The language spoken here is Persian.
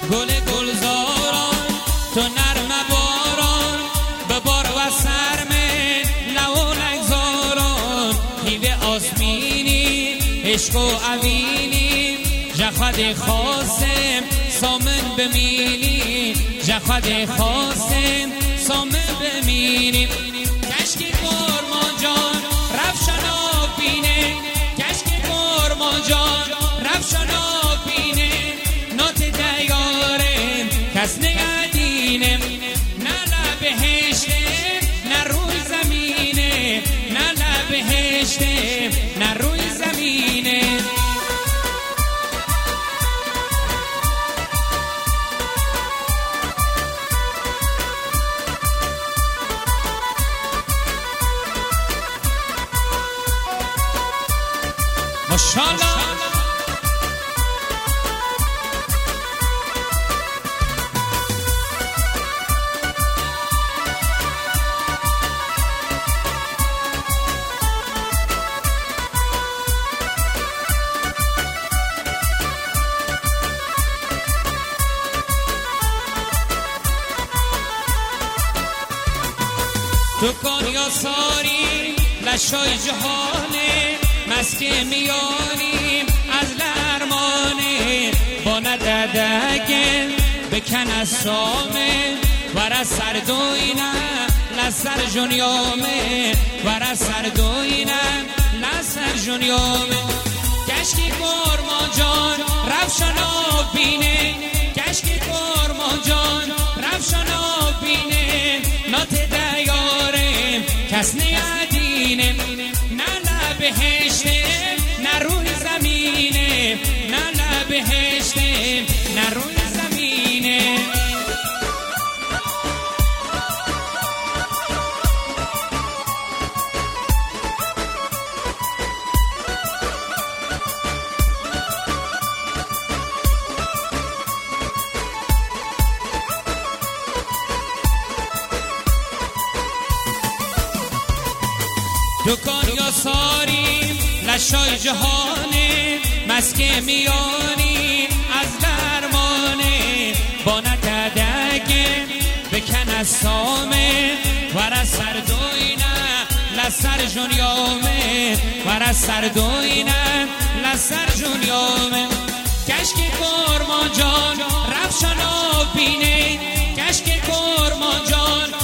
گل گلزاران تو نرم باران ببار و سرمه لو نگذاران هیوه آسمینی عشق و عوینی جخد خاصم سامن بمینی جخد خاصم سامن بمینی کشکی قرمان جان رفشنا بینه کشکی قرمان جان رفشنا بینه نات دیارم کس نگدینم نه لبهشتم نه روی زمینه نه لبهشتم نه روی زمینه ماشاءالله تو کن یا ساری لشای جهانه مسکه میانیم از لرمانه با نددگل بکن از سامه ور سردوینه لسر جنیامه ور سردوینه لسر جنیامه کشکی قرمان جان رفشنا بینه کشکی قرمان جان رفشنا بینه نات دیارم کس نیادینه نه لبهشتم نه روی زمینه نه لبهشتم نه روی زمینه دکان یا ساریم لشای جهانه مسکه میانیم از درمانه با نددگه بکن از سامه ور سردوینه لسر جنیامه ور سردوینه لسر جنیامه کشکی قرمان جان رفشنا بینه کشکی قرمان جان